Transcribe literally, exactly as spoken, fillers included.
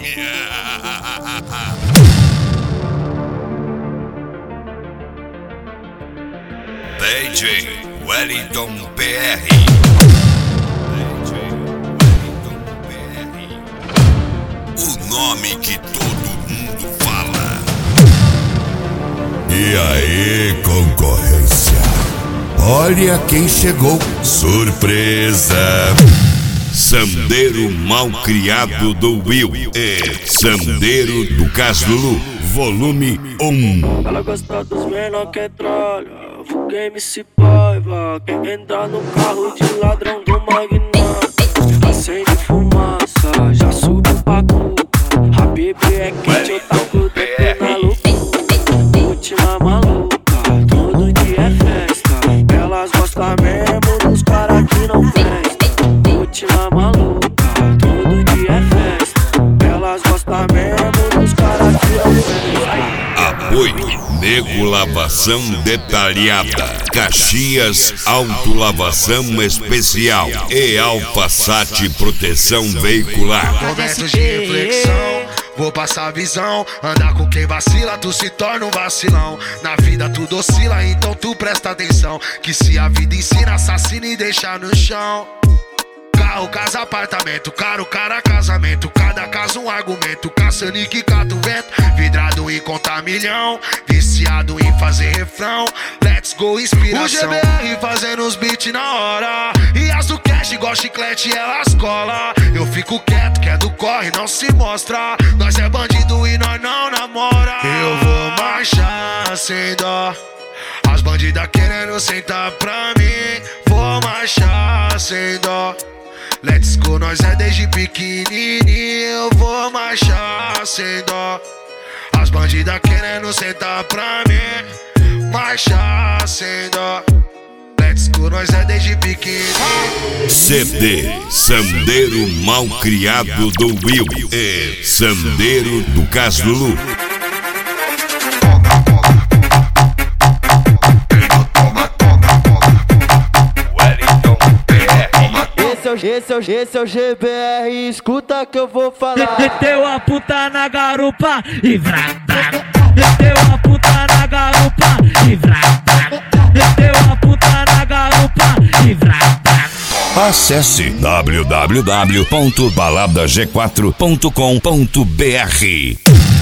D J Wellington P R. D J Wellington P R. O nome que todo mundo fala. E aí, concorrência? Olha quem chegou. Surpresa! Sandeiro Malcriado do Will e Sandeiro do Caslulu, volume um. Ela gosta dos menor que tralha, fuga M C Paiva. Quem entra no carro de ladrão do magnata, acende fumaça, já subiu pra cuca. A bebê é quente, eu taco o dedo na loucura. Última maluca, todo dia é festa. Elas gostam mesmo dos caras que não prestam. Última maluca, todo dia é festa. Elas gostam mesmo dos caras que não prestam. Apoio Nego Lavação Detalhada, Caxias Autolavação Especial e Alfasate Proteção Veicular. Momentos de reflexão, vou passar a visão. Andar com quem vacila, tu se torna um vacilão. Na vida tudo oscila, então tu presta atenção. Que se a vida ensina, assassina e deixa no chão. Carro, casa, apartamento, caro, cara, casamento. Cada caso um argumento, caçando e que cata o vento. Vidrado em contar milhão, viciado em fazer refrão. Let's go, inspiração. O G B R fazendo os beats na hora. E as do cash igual chiclete, elas cola. Eu fico quieto, que é do corre, não se mostra. Nós é bandido e nós não namora. Eu vou marchar sem dó, as bandidas querendo sentar pra mim. Vou marchar sem dó. Let's go, nós é desde pequenininho. Eu vou marchar sem dó, as bandidas querendo sentar pra mim. Marchar sem dó. Let's go, nós é desde pequenininho. C D Sandeiro Malcriado do Will e Sandeiro do Caslulu. Esse é, o, esse é o G B R, escuta que eu vou falar. Meteu a puta na garupa e vrá, vrá. Meteu a puta na garupa e vrá, vrá. Meteu a puta na garupa e vrá, vrá. Acesse w w w ponto balada g quatro ponto com ponto b r.